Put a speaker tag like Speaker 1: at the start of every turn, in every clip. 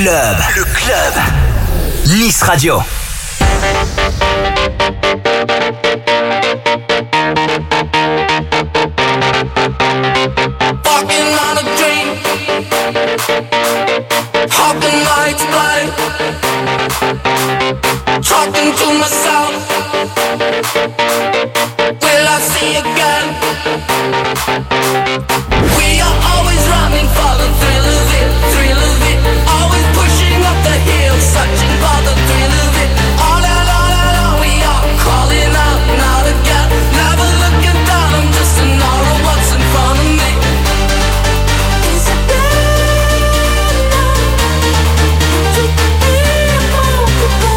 Speaker 1: club. Nice Radio.
Speaker 2: Walking on a dream, hoping lights blind, talking to myself. Will I see again? We are always running for the thrill of it, always pushing up the hill, searching for the thrill of it. All along, we are calling out now again, never looking down. I'm just an hour of what's in front of me. Is it bad now to hear more people?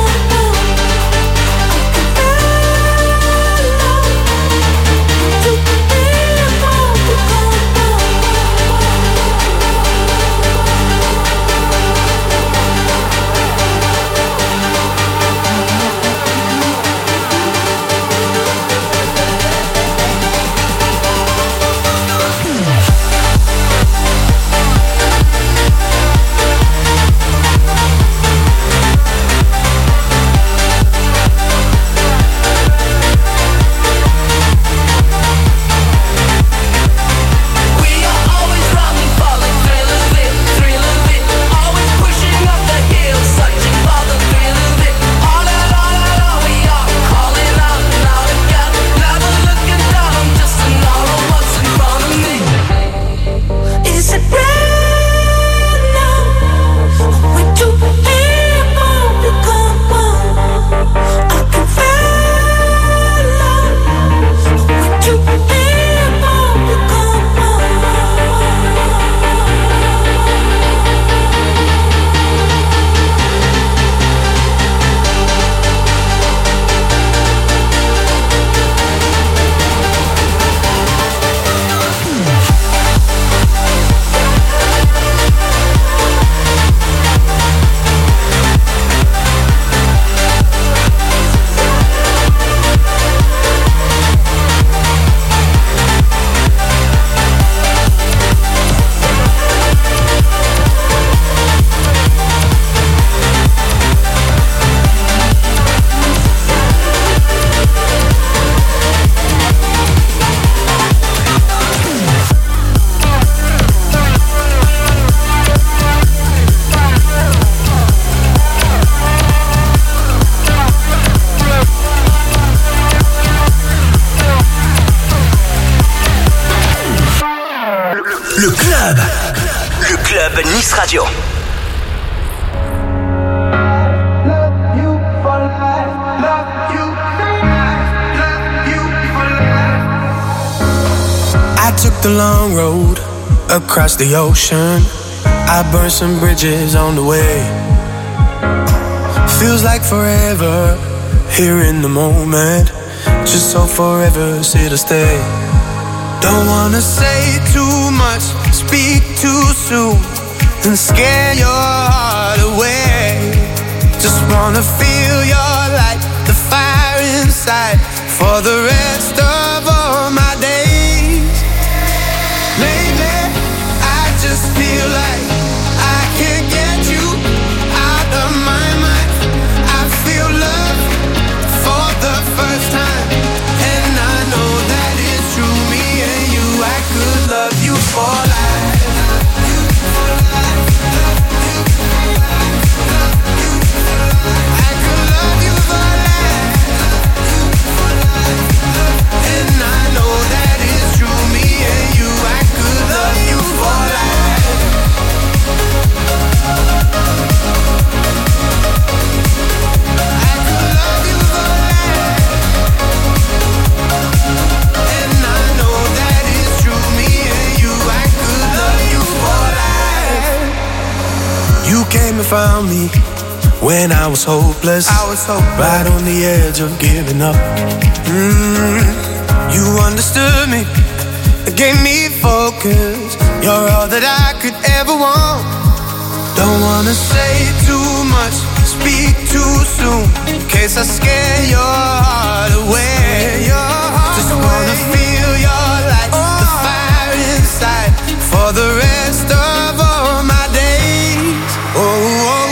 Speaker 1: Le club Nice Radio.
Speaker 3: I took the long road across the ocean. I burned some bridges on the way. Feels like forever here in the moment. Just so forever's here to stay. Don't wanna say too much, speak too soon, and scare your heart away. Just wanna feel your light, the fire inside, for the rest of all my days. Lately, I just feel like I can't get you out of my mind. I feel love for the first time, and I know that it's true. Me and you, I could love you for life. I could love you for life. And I know that it's true. Me and you, I could love you for life. I could love you for life. And I know that it's true. Me and you, I could love you for life. You came and found me when I was hopeless. Right on the edge of giving up. You understood me, gave me focus. You're all that I could ever want. Don't wanna say too much, speak too soon, in case I scare your heart away. Just wanna feel your light, the fire inside, for the rest of all my days. Oh, oh.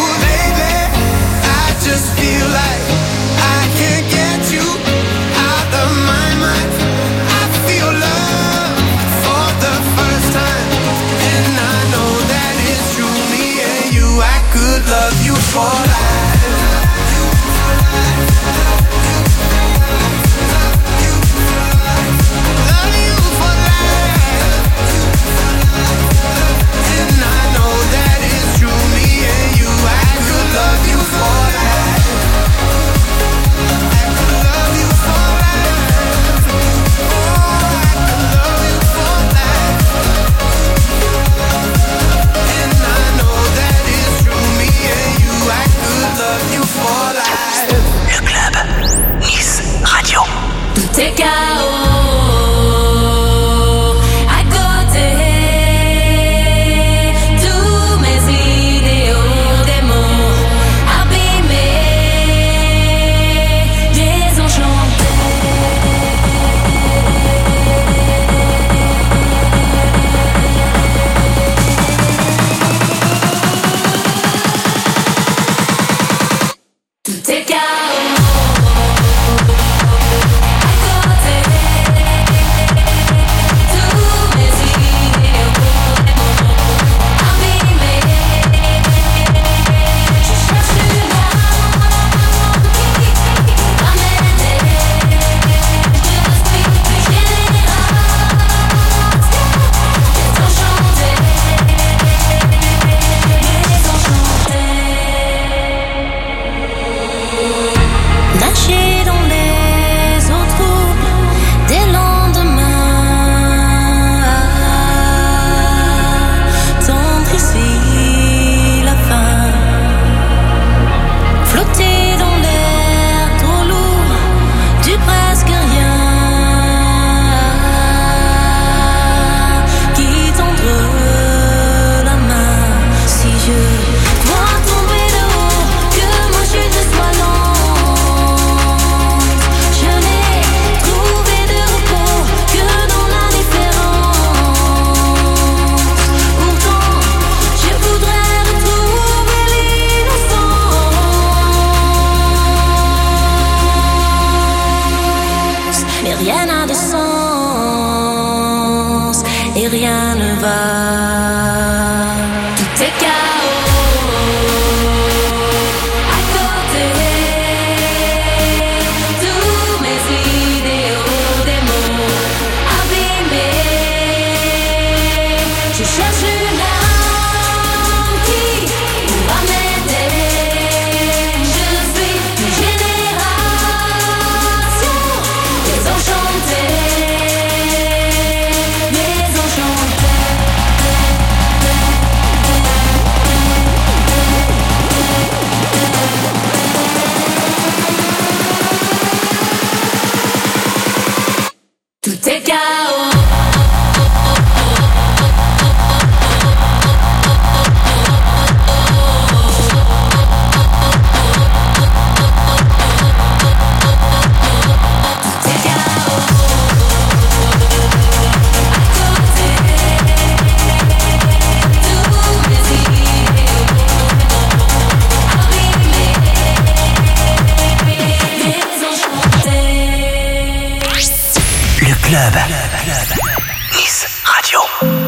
Speaker 1: Nice Radio.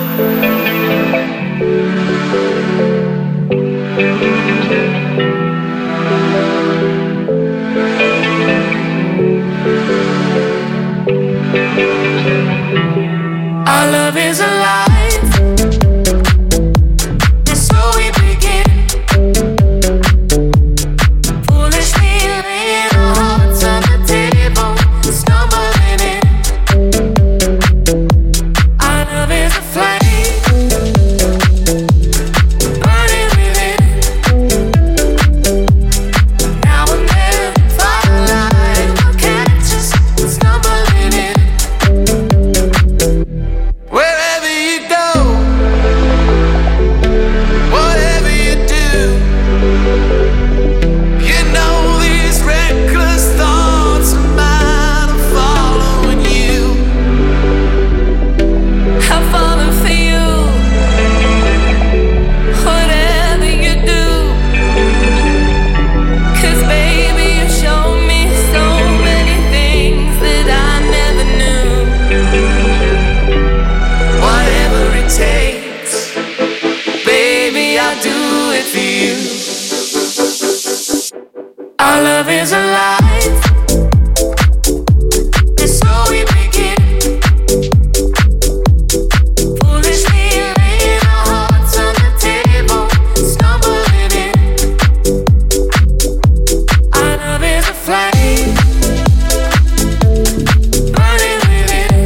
Speaker 3: Our love is alive, and so we begin. Foolishly laying our hearts on the table, stumbling in. Our love is a flame, burning within. Now and then, firelight will catch us stumbling in. Wherever you go, whatever you do, you know these reckless thoughts of mine are following you. I'm falling for you. Whatever you do, 'cause baby you showed me so many things that I never knew. Whatever it takes, baby, I'll do it for you. Our love is alive, and so we begin. Foolishly laying our hearts on the table, stumbling in. Our love is a flame, burning within.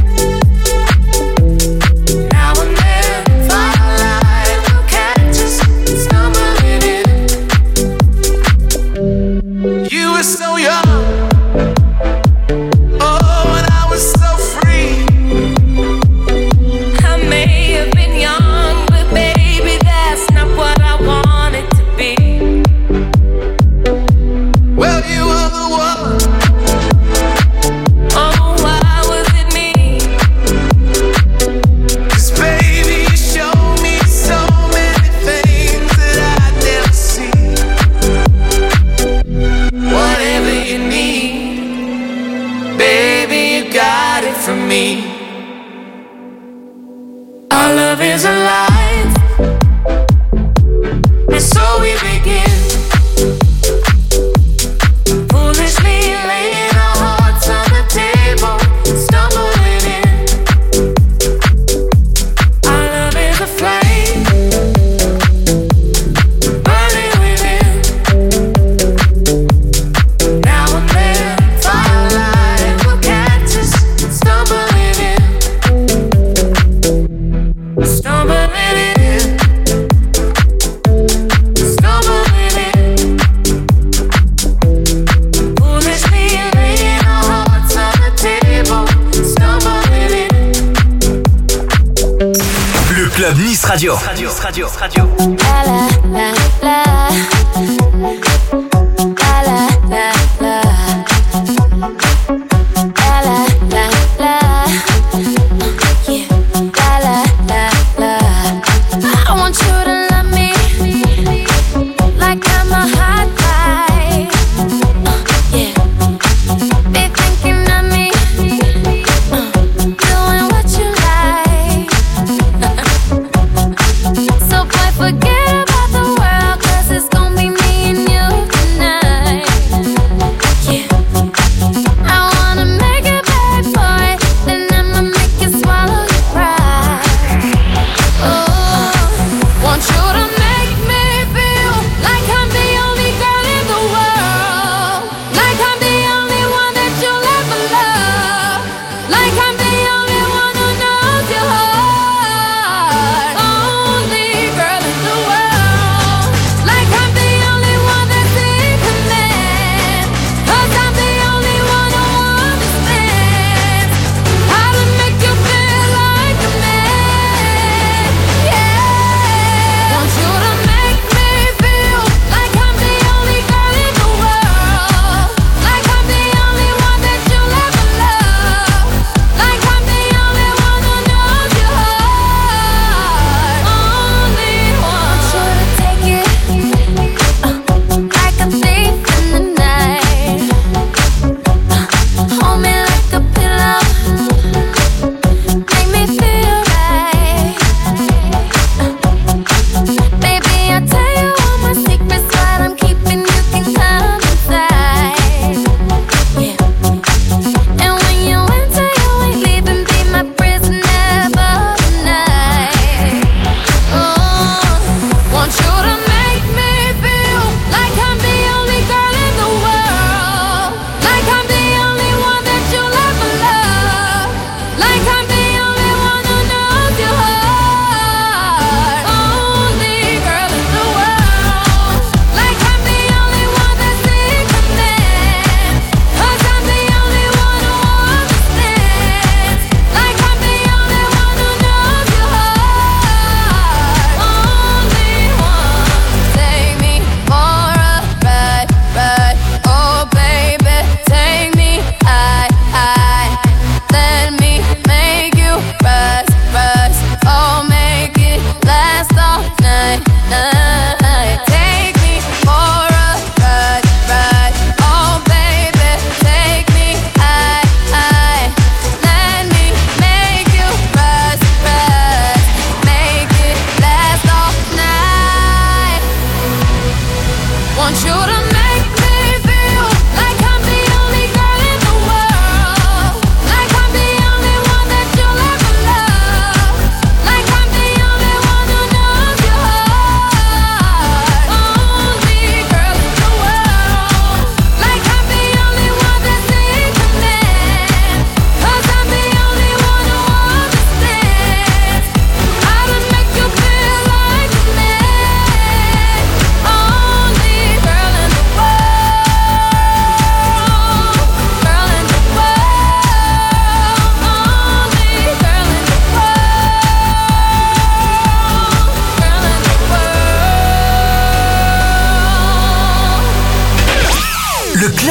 Speaker 3: Now and then, firelight will catch us stumbling in. You were so young, oh, and I was so free. I may have been young, but baby, that's not what I wanted to be. Well, you were the one. Oh, why was it me? 'Cause baby, you showed me so many things that I'd never see. Whatever you need, baby, you got it from me. Our love is alive, and so we begin. Foolishly laying our hearts on the table, stumbling in. Our love is a flame, burning within. Now and then, firelight will catch us stumbling in. Stumbling in. Stumbling in. Foolishly laying our hearts on the table, stumbling in.
Speaker 1: Le club Nice Radio. Nice Radio.
Speaker 4: La la la la. La la la la. La la la la. Yeah. La la la la. I want you to love me like I'm a hot guy. Yeah. Be thinking of me, doing what you like. So boy, forget about the world, 'cause it's gonna be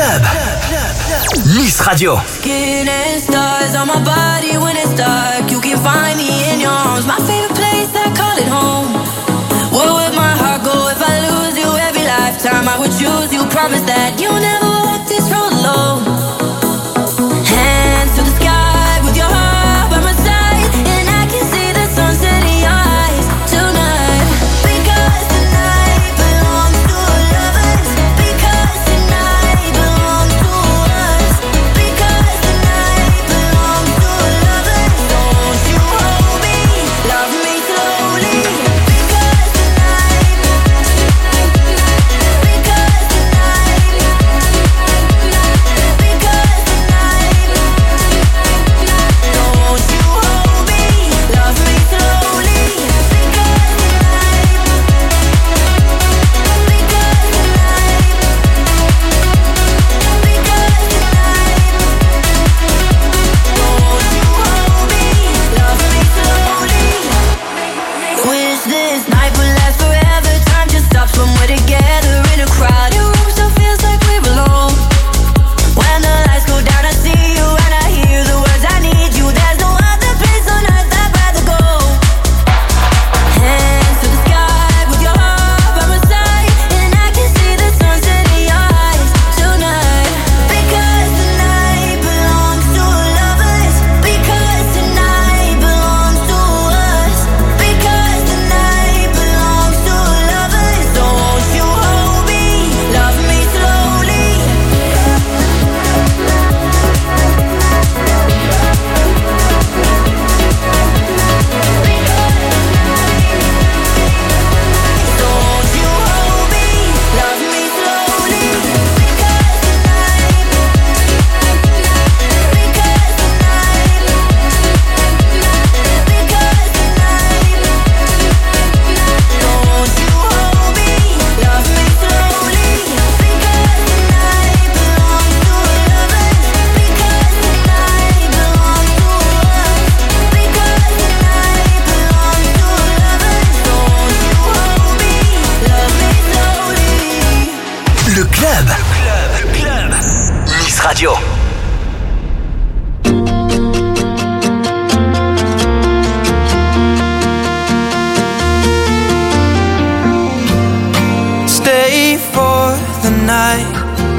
Speaker 1: club. Nice Radio.
Speaker 5: Skin and stars on my body when it's dark. You can find me in your arms. My favorite place, I call it home. Where would my heart go if I lose you? Every lifetime I would choose you. Promise that you'll never walk this road alone. Hands to the sky with your heart by my side, and I can see the sunset in your eyes tonight. Because tonight belongs to lovers. Because tonight belongs to us. Because tonight belongs to lovers. Don't you hold me, love me slowly. Because tonight, because
Speaker 1: Radio.
Speaker 3: Stay for the night,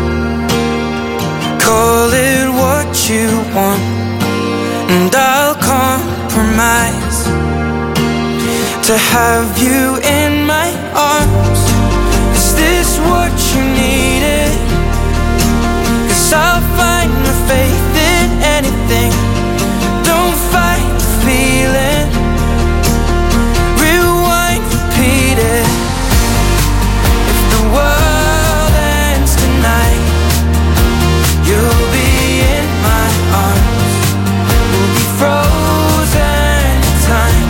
Speaker 3: call it what you want, and I'll compromise to have you in my arms. Is this what you needed? 'Cause I'll find my faith in anything. Don't fight the feeling. Rewind, repeat it. If the world ends tonight, you'll be in my arms. We'll be frozen in time,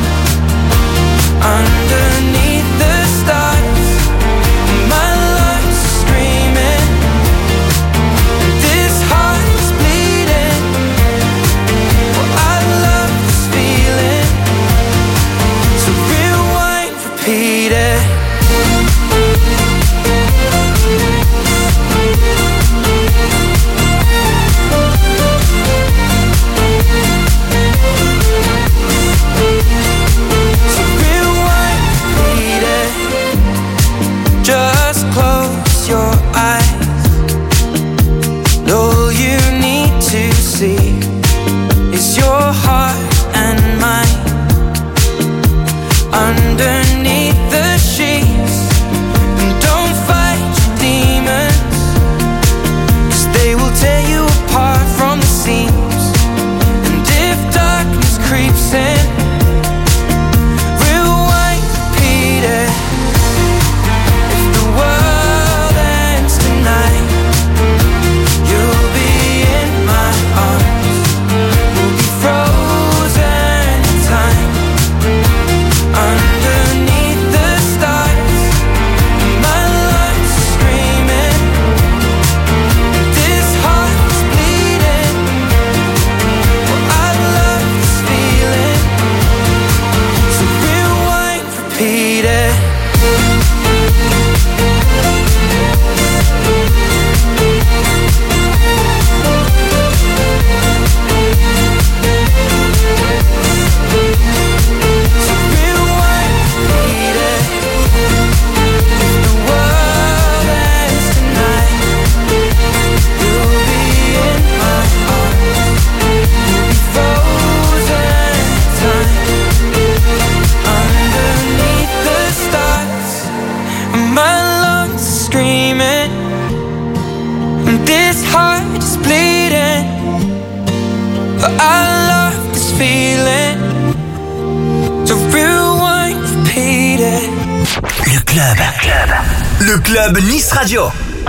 Speaker 3: underneath the stars. My lungs are screaming, and this heart is bleeding. Well, I love this feeling, so rewind, repeat it. Just close your eyes. All you need to see is your heart and mine underneath the sheets. And don't fight your demons, 'cause they will tear you apart from the seams. And if darkness creeps in, rewind, repeat it. If the world ends tonight, you'll be in my arms. We'll be frozen in time, underneath the stars. My lungs are screaming, this heart is bleeding. Well, I love this feeling, so rewind, repeat it.
Speaker 1: Le club Nice Radio.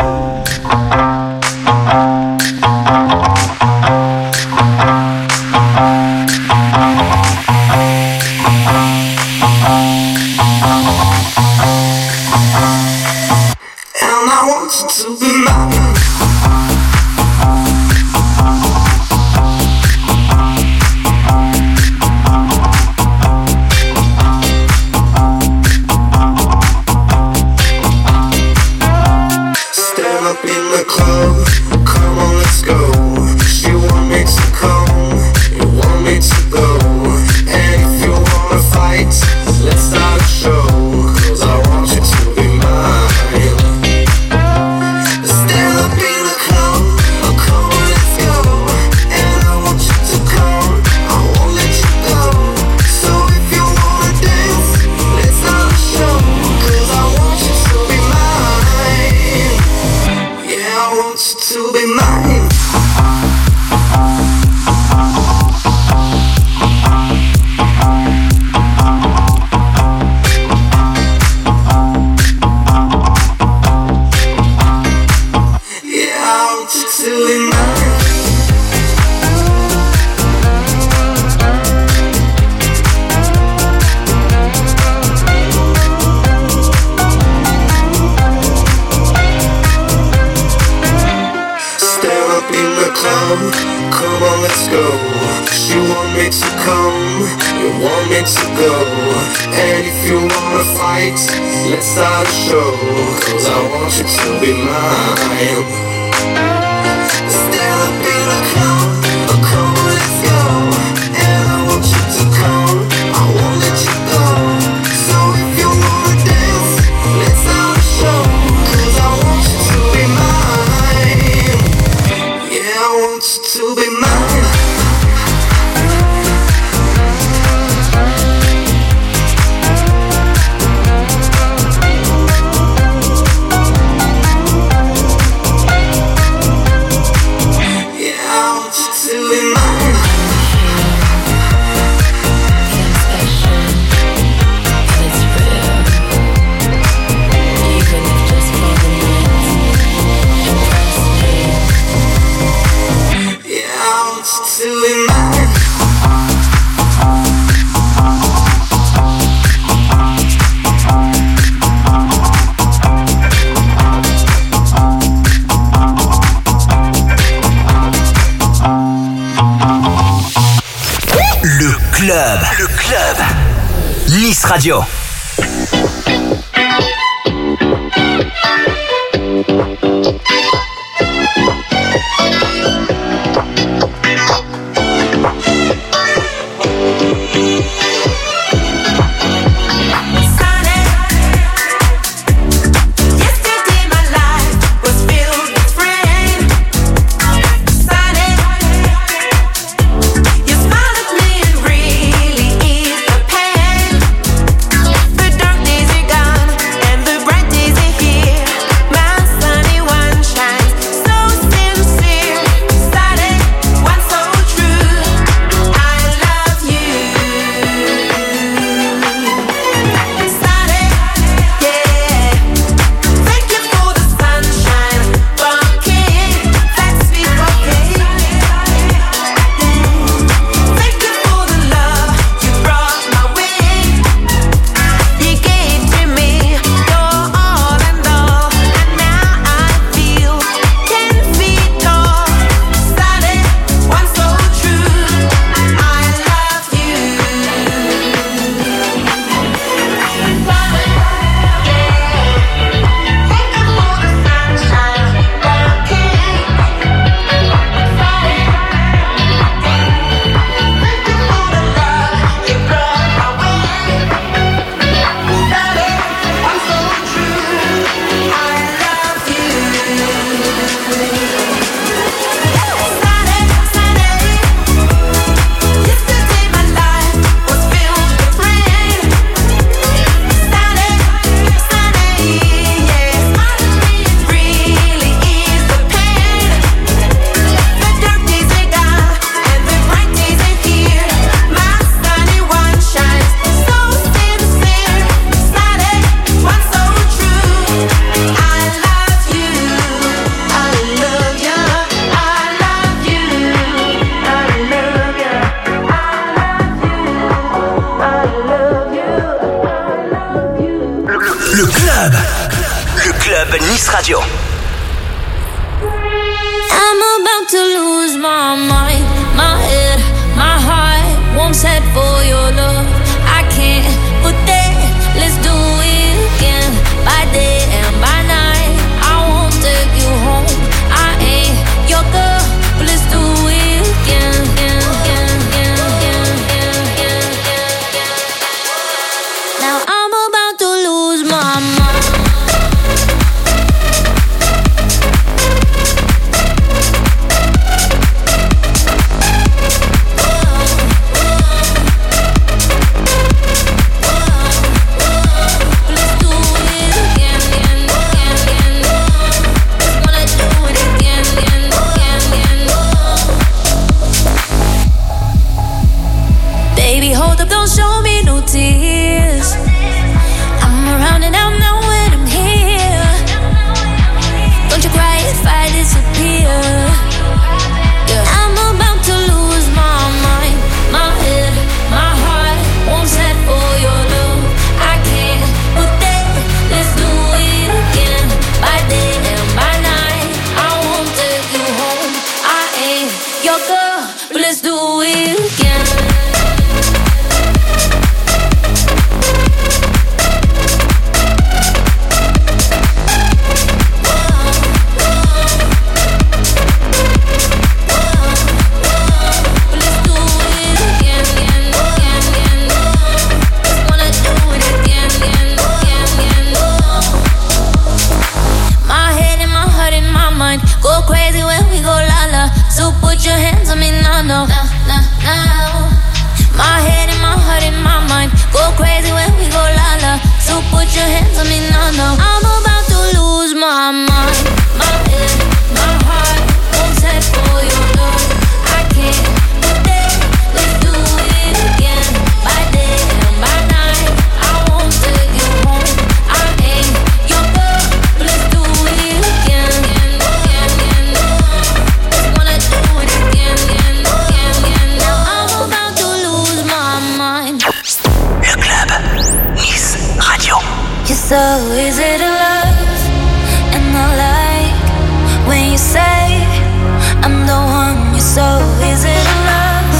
Speaker 1: Le club Nice Radio.
Speaker 6: You smile at me and really ease the pain.
Speaker 1: Le club Nice Radio.
Speaker 4: I'm about to lose my mind, my head, my heart won't set for your love. I can't put that, let's do it again. By day and by night, I won't take you home. I ain't your girl, but let's do it again. Now I'm about to lose my mind. Don't show me no tears. I'm around and I'm not when I'm here. Don't you cry if I disappear. Yeah. I'm about to lose my mind, my head, my heart won't set for your love. I can't put that, let's do it again. By day and by night, I won't take you home. I ain't your girl, but let's do it again. Go crazy when we go la-la. So put your hands on me now, no. My head and my heart and my mind go crazy when we go la-la. So put your hands on me now, no. I'm about to lose my mind. My head, my heart won't set for your love. I can't put that, let's do it again. By day and by night, I won't take you home. I ain't your girl, but let's do it again. You're so easy to love, and I like when you say I'm the one. You're so easy to love,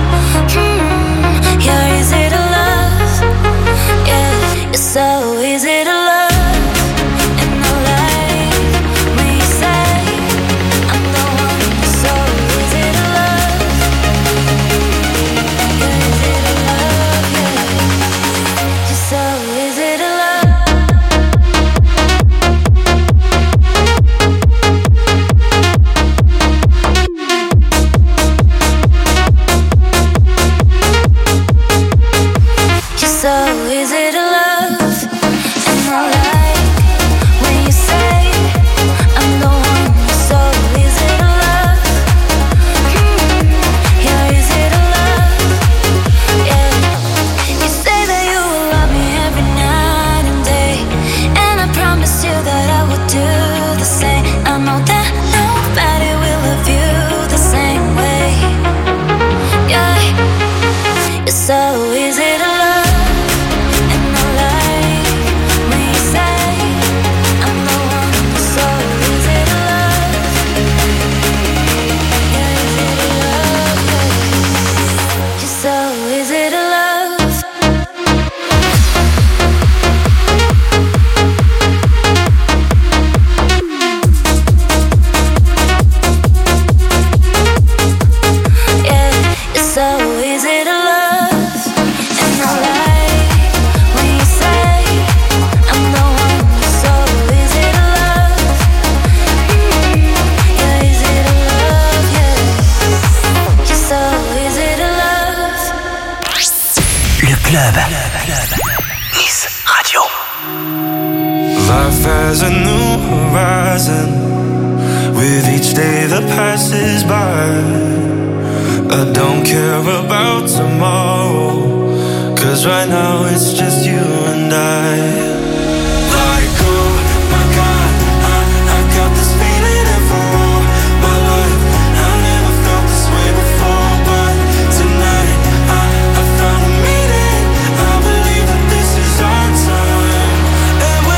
Speaker 4: you're easy to love, yeah. You're so easy to love, and I like when you say I'm the one. You're so easy to love, you're easy to love, yeah. You're so easy to love.
Speaker 3: Life has a new horizon with each day that passes by. I don't care about tomorrow, 'cause right now it's just you and I. Like, oh my God, I got this feeling and for all my life I never felt this way before. But tonight I found a meaning. I believe that this is our time, and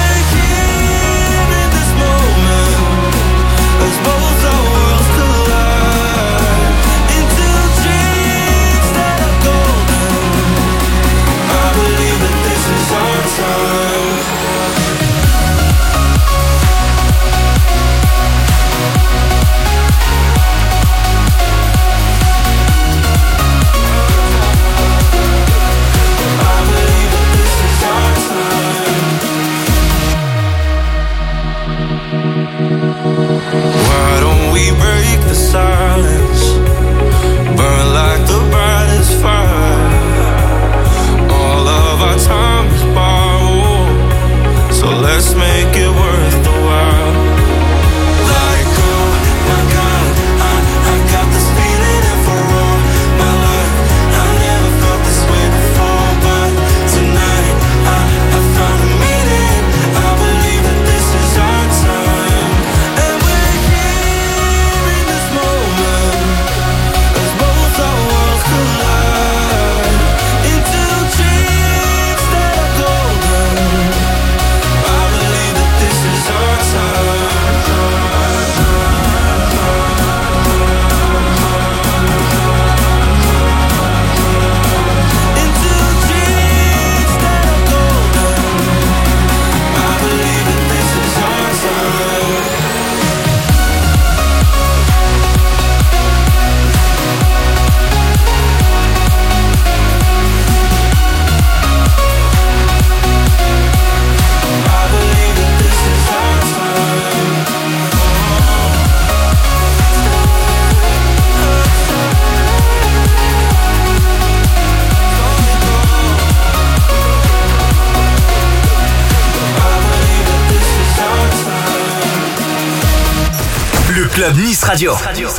Speaker 1: club Nice Radio.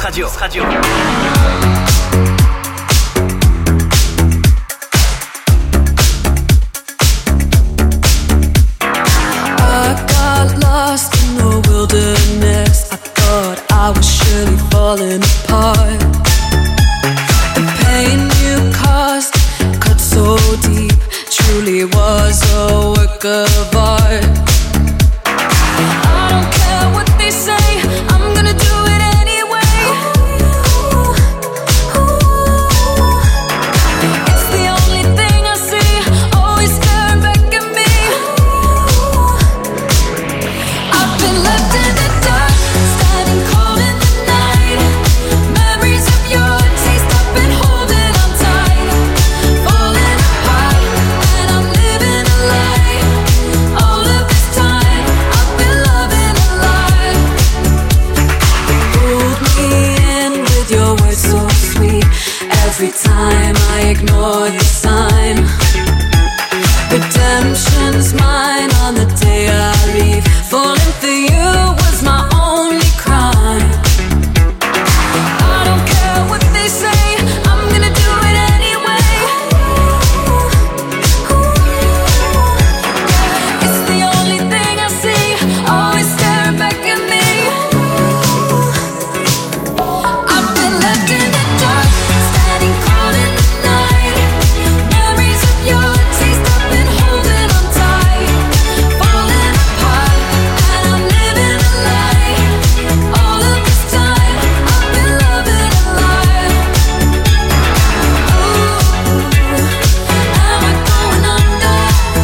Speaker 6: I got lost in the wilderness. I thought I was surely falling apart. The pain you caused cut so deep, truly was a work of art. I don't care what they say, I'm gonna do it anyway. It's the only thing I see, always staring back at me. I've been left in the dark, standing cold in the night. Memories of your taste, I've been holding on tight. Falling apart, and I'm living a lie. All of this time, I've been loving a lie. Pulled me in with your words so sweet. Every time I ignore the sign. Redemption's mine on the day I leave. Falling for you was my only crime. I don't care what they say, I'm gonna do it anyway. It's the only thing I see, always staring back at me. I've been left in the dark, standing cold in the night. Memories of your taste, I've been holding on tight. Falling apart, and I'm living a lie. All of this time, I've been loving a lie. Am I going under?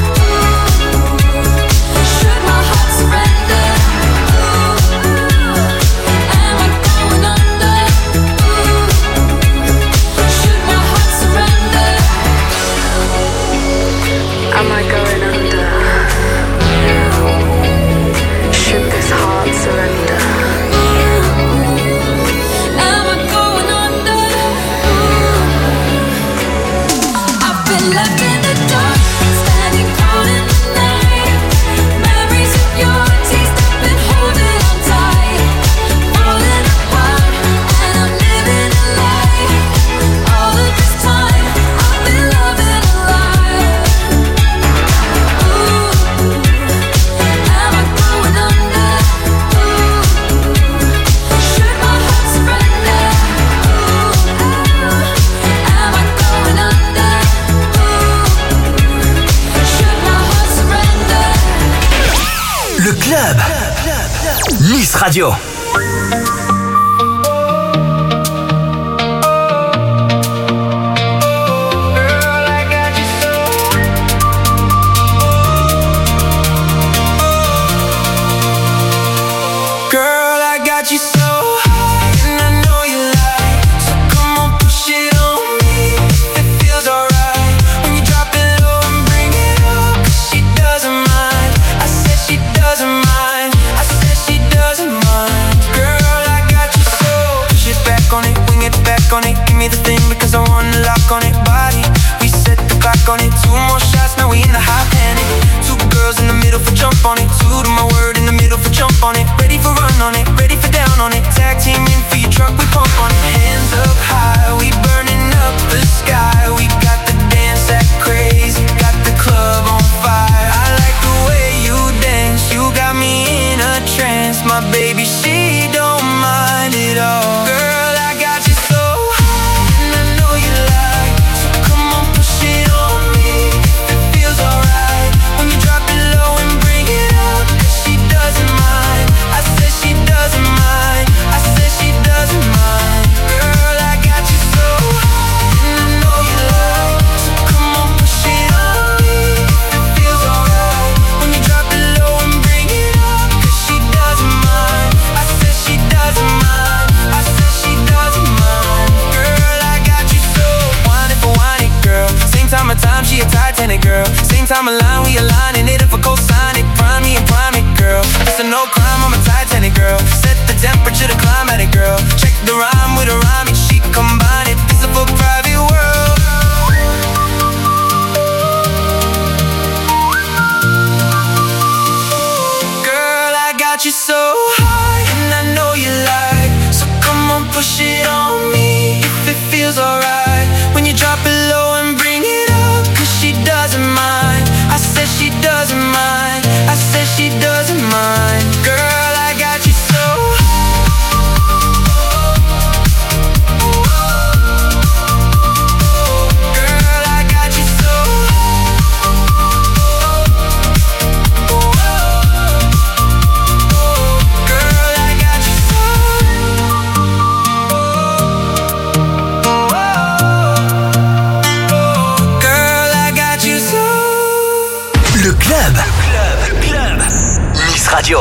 Speaker 6: Should my heart surrender? Am I going under? Should my heart surrender? Am I going under? Should this heart surrender? Am I going under? I've been left in the dark, standing cold in the night. Memories of your taste, I've been holding on tight. Falling apart, and I'm living a lie. All of this time, I've been loving a lie. Am I going under? Should my heart surrender? Am I going under? Should my heart surrender?
Speaker 1: Le club Nice Radio.
Speaker 3: Girl, I got you so high, and I know you like. So come on, push it on me. It feels alright when you drop it low and bring it up. 'Cause she doesn't mind. I said she doesn't mind. I said she doesn't mind. Girl, I got you so. Push it back on it, wing it back on it. Give me the thing because I want to lock on it. Body, we set the clock on it. 2 more shots, now we in the hot panic. 2 girls in the middle for jump on it. 2 to my word in the middle for jump on it. Ready for run on it, ready for down on it. Tag team in for your truck, we pump on it. Hands up high, we burning up the sky. We got the dance act crazy, got the club on fire. I like the way you dance, you got me in a trance. My baby, she don't mind at all. Girl, I got you so high, and I know you like. So come on, push it on me. It feels alright when you drop it low and bring it up. 'Cause she doesn't mind. I said she doesn't mind. I said she doesn't mind. Girl, I got you so high, and I know you like. So come on, push it on me. It feels alright when you drop it low and bring it up. 'Cause she doesn't mind. I said she doesn't mind. I said she doesn't mind. Girl, I got you so. Whine it for whine it, girl. Same time of time, she a Titanic girl. Same time of line, we aligning it if I co-sign it. Prime me and prime it, girl. It's a no crime, I'm a Titanic girl. Set the temperature to climatic, girl. Check the rhyme with a rhyme, she can combine it. This is for private world. Girl, I got you so high, and I know you like. doesn't mind. I said she doesn't mind. Girl, I got you so. Girl, I got you so. Girl, I got you so. Girl, I got you so.
Speaker 1: Le club. Nice Radio.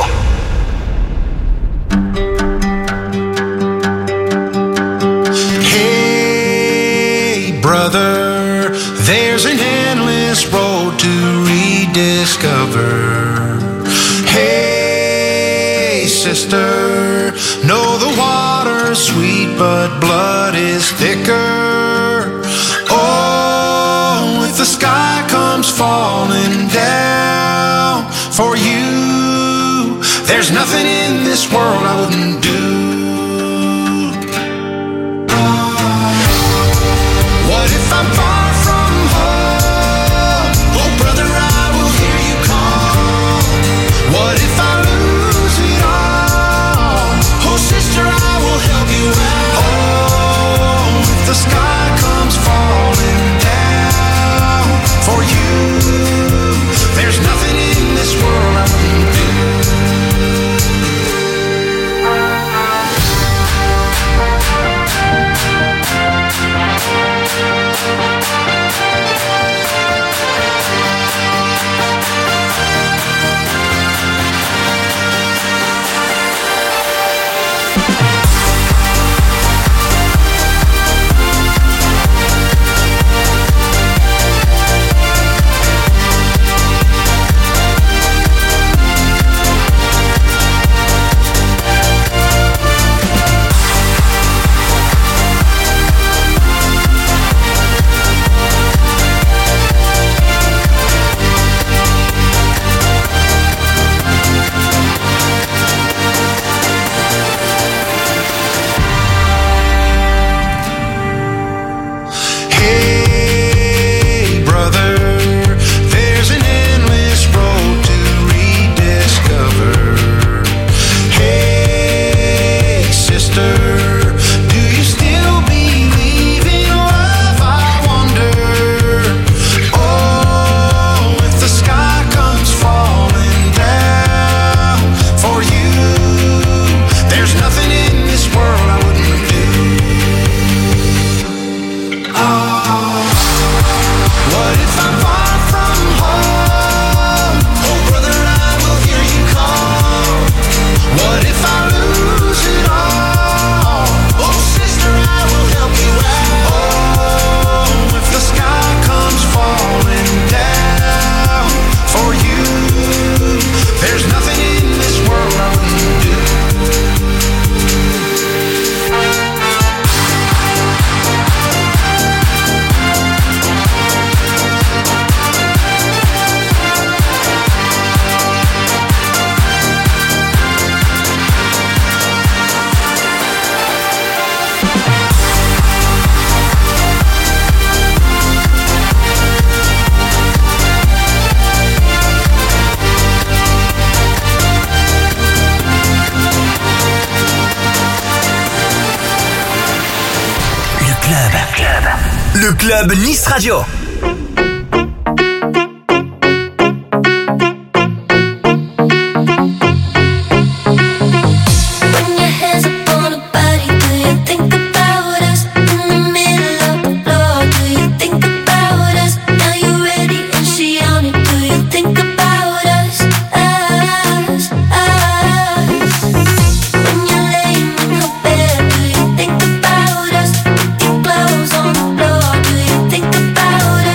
Speaker 7: Hey, brother, there's an endless road to rediscover. Hey, sister, know the water's sweet, but blood is thicker. Oh, if the sky comes falling down for you, there's nothing in this world I wouldn't do. What if I'm far from home? Oh, brother, I will hear you call. What if I lose it all? Oh, sister, I will help you out. Oh, if the sky comes falling down for you, there's nothing in this world I wouldn't do.
Speaker 1: Le club Nice Radio.
Speaker 4: Think about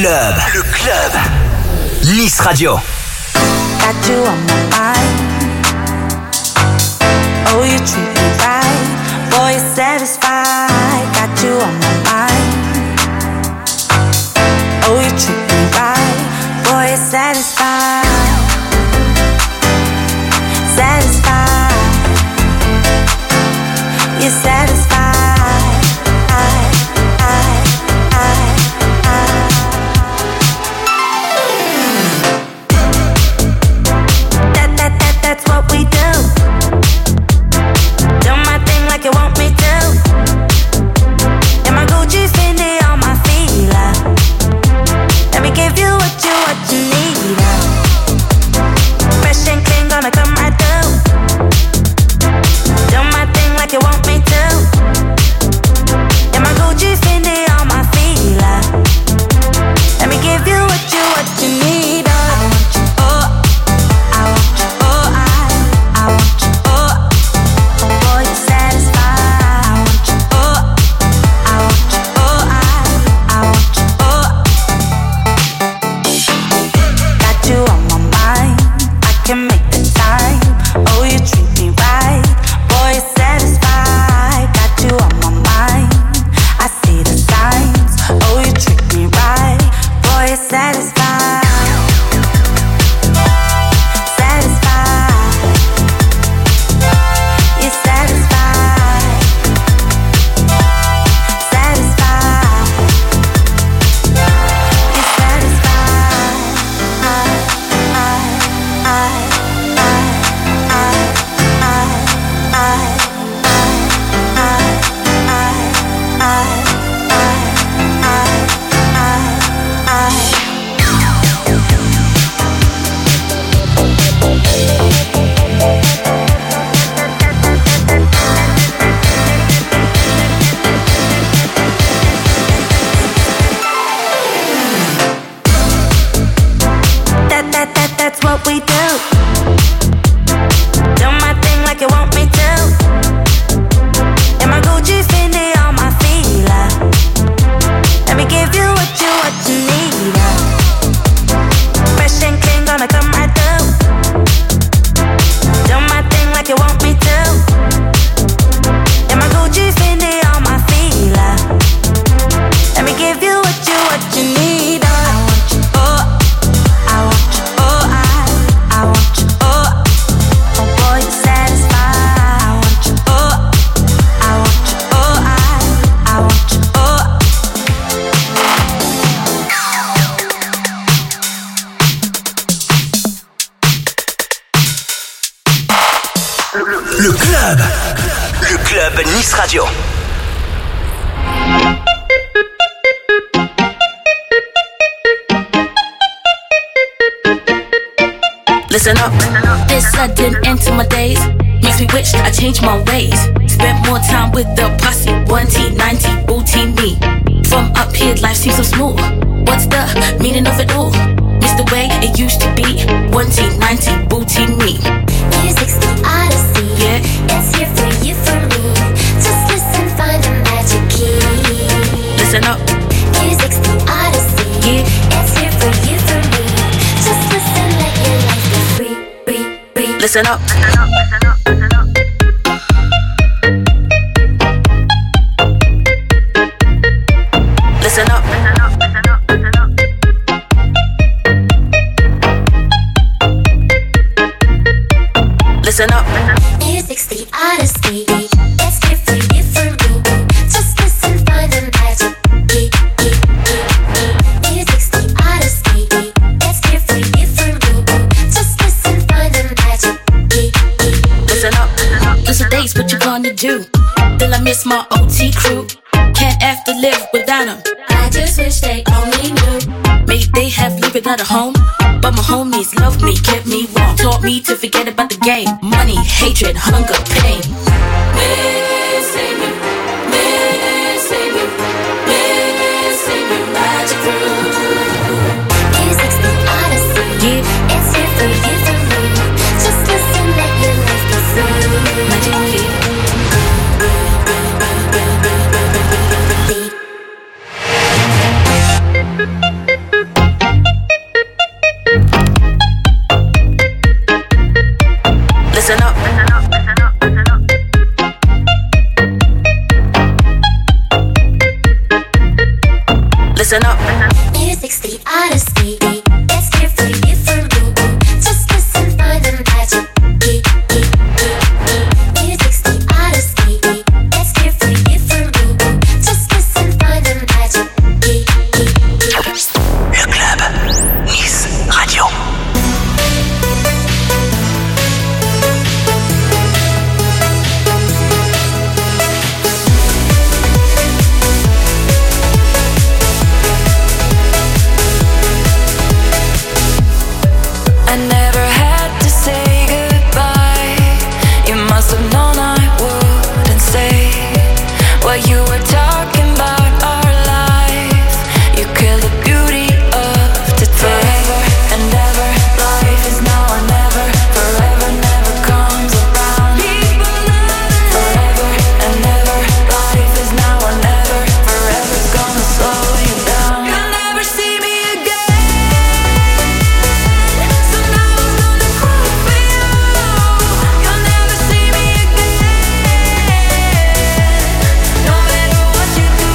Speaker 1: club. Nice Radio.
Speaker 8: Got you on my mind. Oh, you treat me right. Boy, you're satisfied. Got you on my mind. Oh, you treat me right. Boy, you're satisfied. Satisfied. You're satisfied. That's what we do. Do my thing like you want me to. And my Gucci Fendi on my feet. Let me give you what you need. Fresh and clean, gonna come right through. Do my thing like you want me to. And my Gucci Fendi on my feet. Let me give you what you need.
Speaker 1: Le club Nice Radio.
Speaker 9: Listen up. This sudden end to my days makes me wish I changed my ways. Spent more time with the posse. 1T, 90, booty me. From up here, life seems so smooth. What's the meaning of it all? It's the way it used to be. 1T, 90, booty me.
Speaker 4: Music's the odyssey.
Speaker 9: Yeah.
Speaker 4: It's here for you, for me. Just listen, find the magic key.
Speaker 9: Listen up.
Speaker 4: Music's the odyssey.
Speaker 9: Yeah.
Speaker 4: It's here for you, for me. Just listen, let your life be free, free, free.
Speaker 9: Listen up. Listen up. Listen up.
Speaker 4: Music's the odyssey. It's here for you, for me. Just listen, find the magic key. Music's the odyssey. It's here for you, for me. Just listen, find the magic key.
Speaker 9: Listen up. Listen days, what you gonna do? Till I miss my OT crew. Can't have to live without them.
Speaker 4: I just wish they only knew.
Speaker 9: Maybe they have lived without a home, but my homies loved me, kept me warm, taught me to forget about the game. Money, hatred, hunger, pain. Missing you, missing you, missing you, magic room.
Speaker 4: Music's the odyssey.
Speaker 9: Yeah.
Speaker 4: It's here for you, for me. Just listen, let your life be free.
Speaker 9: Magic key. Listen up.
Speaker 4: Music's the odyssey. It's here for you from you. Just listen for the magic. Music's the odyssey. It's here for you from you. Just listen for the magic.
Speaker 1: Le club Nice Radio.
Speaker 6: I never had to say goodbye. You must have known I wouldn't say what you were talking about our life. You killed the beauty of today. Forever and ever, life is now or never. Forever never comes around. Forever and ever, life is now or never. Forever's gonna slow you down. You'll never see me again. So now I'm gonna cry for you. You'll never see me again. No matter what you do.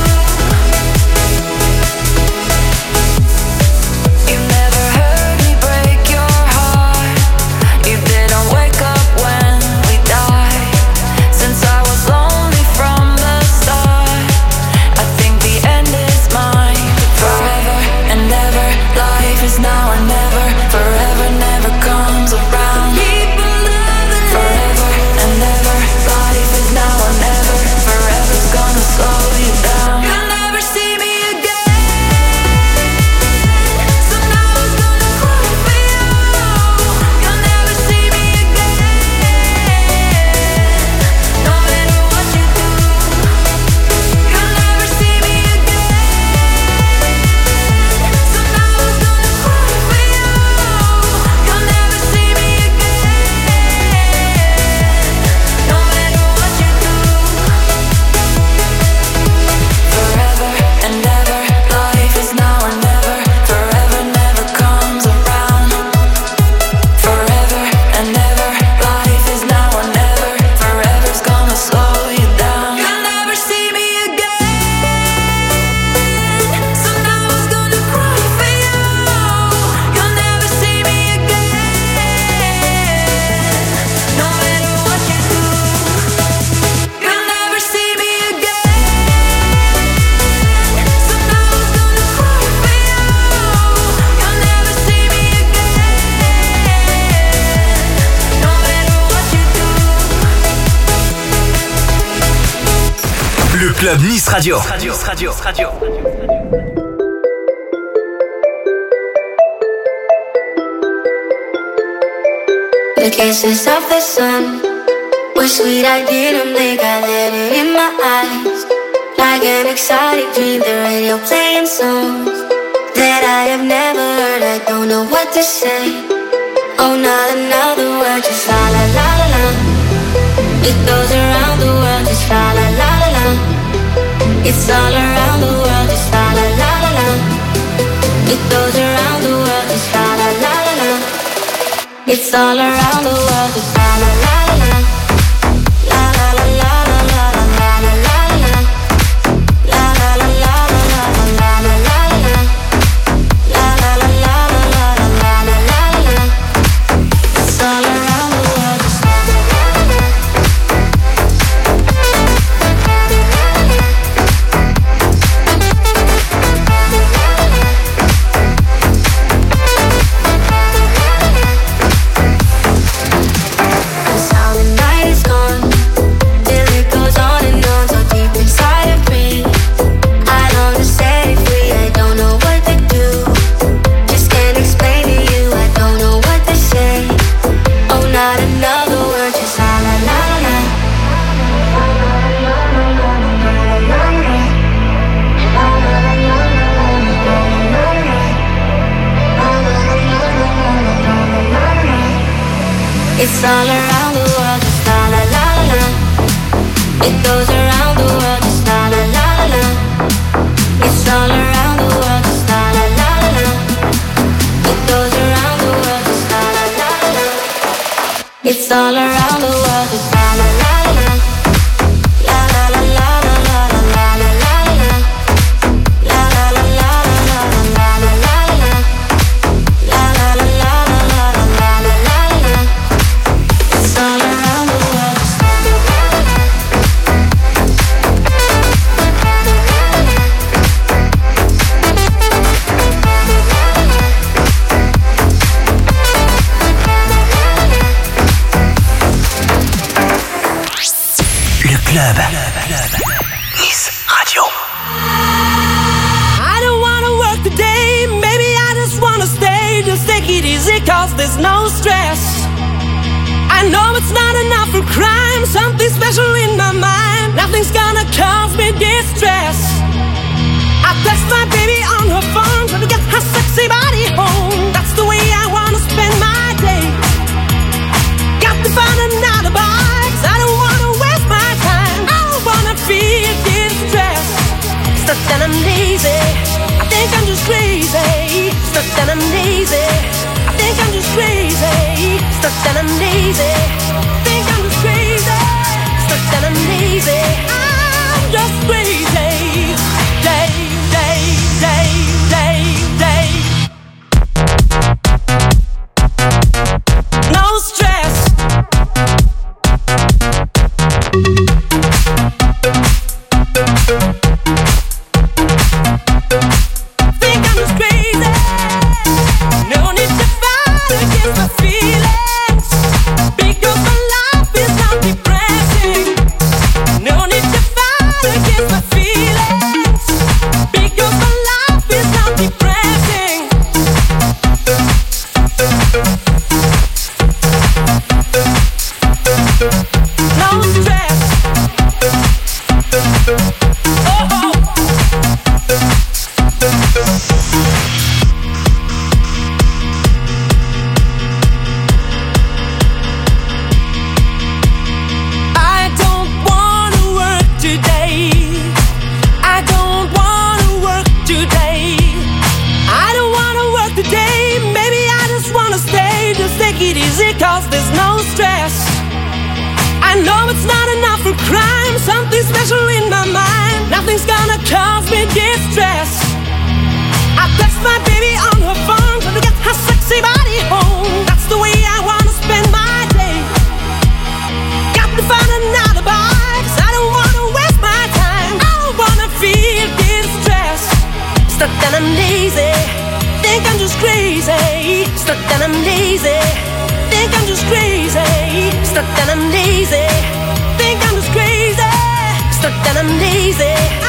Speaker 6: You never heard me break your heart. You didn't wake up when we died. Since I was lonely from the start, I think the end is mine. Forever and ever, life is now or never. Forever never comes around. Forever and ever, life is now or never. Forever's gonna slow you down. You'll never see me again. So now I'm gonna cry for you. You'll never see me again. No matter what you do. You'll never see me again. So now I'm gonna cry for you. You'll never see me again. No matter what you do. Forever and ever, life is now or never. Forever never comes around. Forever and ever, life is now or never. Forever's gonna slow you down. You'll never see me again. So now I'm gonna cry for you. You'll never see me again. No matter what you do. You'll never see me again. So now I'm gonna cry for you. You'll never see me again. No matter what you do.
Speaker 1: Le club Nice Radio.
Speaker 4: The kisses of the sun were sweet, I didn't think I let it in my eyes. Like an exotic dream, the radio playing songs that I have never heard, I don't know what to say. Oh, not another word, just la la la la la. It goes around the world, just la la la la la. It's all around the world, just la la la la la. It goes around the world, just la la la la la. It's all around the world, just la la la la la. La la la la la la la la la la. La la la la la la la la la la. La la la la la la la la la. It's all around the world, just la la la la. Cause how the night is gone till it goes on so deep inside of me. I long to set it free, I don't know what to do. Just can't explain to you, I don't know what to say. Oh, not another word, just la la la la la. It's all around the world, just la la la la la. It goes around the world, just la la la la la. It's all around the world, just la la la la la. It goes around the world, just la la la la la. It's all around the world, just la la la la la. La la la la la la la la la la. La la la la la
Speaker 1: Radio.
Speaker 10: I don't wanna work today, maybe I just wanna stay. Just take it easy cause there's no stress. I know it's not enough for crime, something special in my mind. Nothing's gonna cause me distress. I text my baby on her phone, trying to get her sexy body home. That's the way I wanna spend my day. Got to find another bar, cause I don't wanna waste my time. I don't wanna feel distressed. Stuck and I'm lazy, I think I'm just crazy. Stuck and I'm lazy, I think I'm just crazy. Stuck and I'm lazy, I think I'm just crazy. Stuck and I'm lazy, I'm just crazy. Day, day, day, day, day. No stress. Think I'm just crazy. No need to fight against my feelings, because my life is not depressing. No need to fight against my feelings, because my life is not depressing. No stress. Oh. I don't wanna work today. I don't wanna work today. I don't wanna work today. Maybe I just wanna stay. Just take it easy cause there's no stress. I know it's not enough for crime, something special in my mind. Nothing's gonna cause me distress. I text my baby on her phone, trying to get her sexy body home. That's the way I wanna spend my day. Got to find another bar, cause I don't wanna waste my time. I don't wanna feel distressed. Stuck and I'm lazy, think I'm just crazy. Stuck and I'm lazy, think I'm just crazy. Stuck and I'm lazy, think I'm just crazy. Stuck and I'm lazy.